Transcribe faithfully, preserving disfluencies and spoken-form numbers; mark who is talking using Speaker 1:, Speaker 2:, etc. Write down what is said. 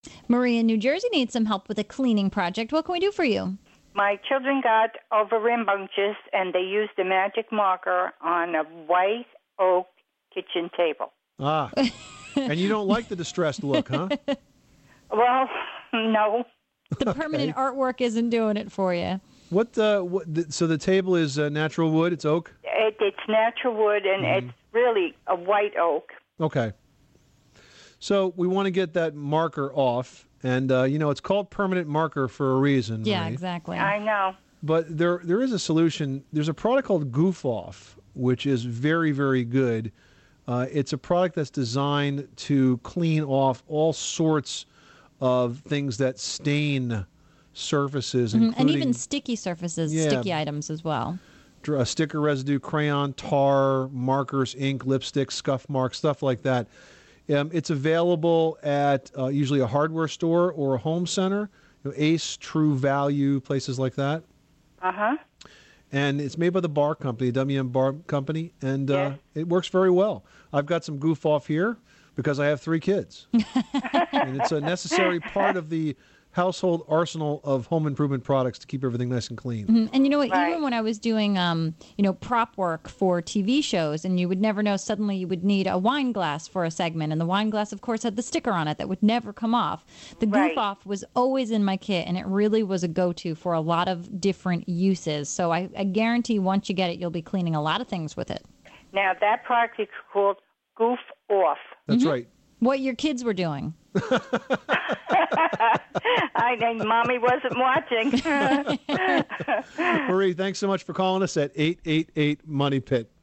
Speaker 1: Marie in New Jersey needs some help with a cleaning project. What can we do for you?
Speaker 2: My children got over rambunctious, and they used a magic marker on a white oak kitchen table.
Speaker 3: Ah, and you don't like the distressed look, huh?
Speaker 2: Well, no.
Speaker 1: The permanent okay. artwork isn't doing it for you.
Speaker 3: What? Uh, what the, so the table is uh, natural wood? It's oak?
Speaker 2: It, it's natural wood, and mm-hmm. it's really a white oak.
Speaker 3: Okay. So we want to get that marker off. And, uh, you know, it's called permanent marker for a reason.
Speaker 1: Yeah,
Speaker 3: Marie.
Speaker 1: exactly.
Speaker 2: I know.
Speaker 3: But there, there is a solution. There's a product called Goof Off, which is very, very good. Uh, it's a product that's designed to clean off all sorts of things that stain surfaces.
Speaker 1: Mm-hmm. And even sticky surfaces,
Speaker 3: yeah,
Speaker 1: sticky items as well.
Speaker 3: Uh, sticker residue, crayon, tar, markers, ink, lipstick, scuff marks, stuff like that. Um, it's available at uh, usually a hardware store or a home center, you know, Ace, True Value, places like that.
Speaker 2: Uh-huh.
Speaker 3: And it's made by the Bar Company, W M Bar Company, and uh,
Speaker 2: yes.
Speaker 3: it works very well. I've got some Goof Off here because I have three kids. And it's a necessary part of the household arsenal of home improvement products to keep everything nice and clean.
Speaker 1: Mm-hmm. And you know what,
Speaker 2: right.
Speaker 1: even when I was doing, um, you know, prop work for T V shows, and you would never know, suddenly you would need a wine glass for a segment, and the wine glass, of course, had the sticker on it that would never come off. The Goof
Speaker 2: right.
Speaker 1: Off was always in my kit, and it really was a go-to for a lot of different uses. So I, I guarantee once you get it, you'll be cleaning a lot of things with it.
Speaker 2: Now, that product is called Goof Off.
Speaker 3: That's
Speaker 1: mm-hmm.
Speaker 3: right.
Speaker 1: What your kids were doing.
Speaker 2: I think Mommy wasn't watching.
Speaker 3: Marie, thanks so much for calling us at eight eight eight Money Pit.